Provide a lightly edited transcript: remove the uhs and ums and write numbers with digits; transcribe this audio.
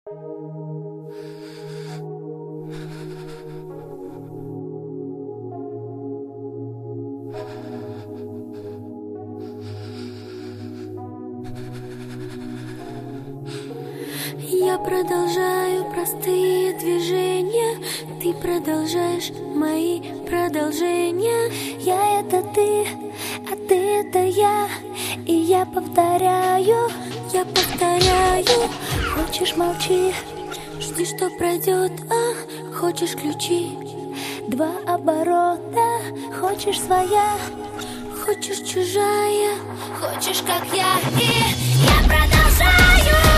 Я продолжаю простые движения, ты продолжаешь мои продолжения. Я — это ты, а ты — это я. И я повторяю. Хочешь — молчи, жди, что пройдет, хочешь — ключи, 2 оборота. Хочешь — своя, хочешь — чужая, хочешь — как я. И я продолжаю.